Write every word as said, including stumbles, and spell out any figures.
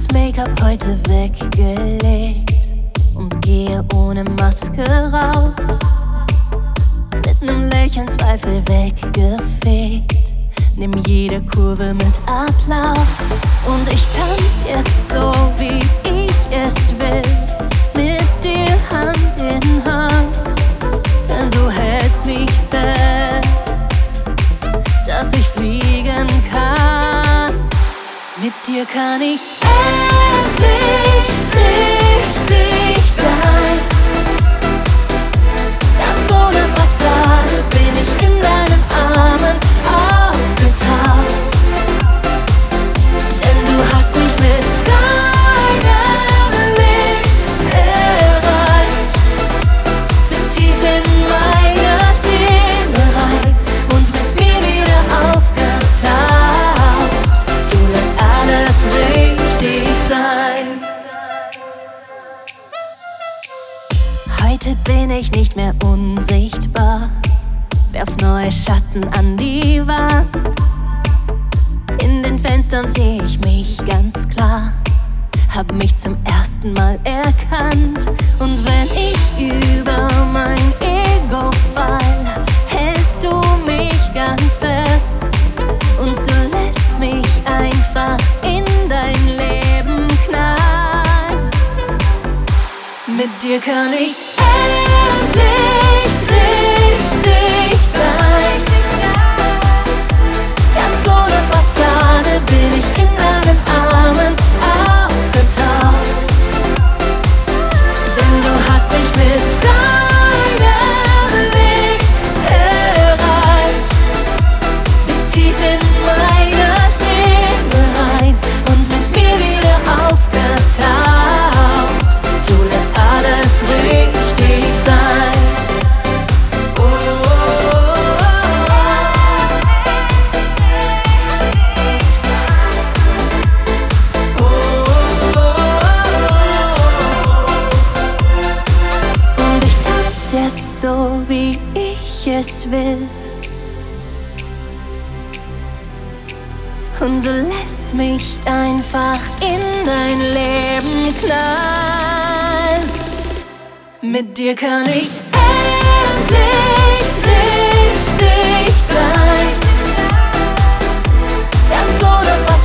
Make-up heute weggelegt und gehe ohne Maske raus. Mit nem Lächeln Zweifel weggefegt, nimm jede Kurve mit Applaus. Und ich tanz jetzt so, wie ich es will, mit dir Hand in Hand. Denn du hältst mich fest, dass ich fliegen kann. Mit dir kann ich endlich richtig sein. Ganz ohne Fassade bin ich in deinen Armen aufgetaucht. Denn du hast mich mit deinem Licht erreicht, bis tief in meine Seele rein und mit mir wieder aufgetaucht. Du lässt alles richtig sein. Heute bin ich nicht mehr unsichtbar, werf neue Schatten an die Wand. In den Fenstern seh ich mich ganz klar, hab mich zum ersten Mal erkannt. Und wenn ich über mein Ego fall, hältst du mich ganz fest und du lässt mich einfach in dein Leben knallen. Mit dir kann ich endlich richtig sein. Ganz ohne Fassade bin ich in deinen Armen aufgetaucht. Denn du hast mich mit deinem Licht erreicht, bis tief in meine Seele rein und mit mir wieder aufgetaucht. Du lässt alles richtig sein. Oh, oh, oh, oh, oh. Und ich tanz jetzt so, wie ich es will. Und du lässt mich einfach in dein Leben knallen. Mit dir kann ich endlich richtig sein. Ganz ohne Fassade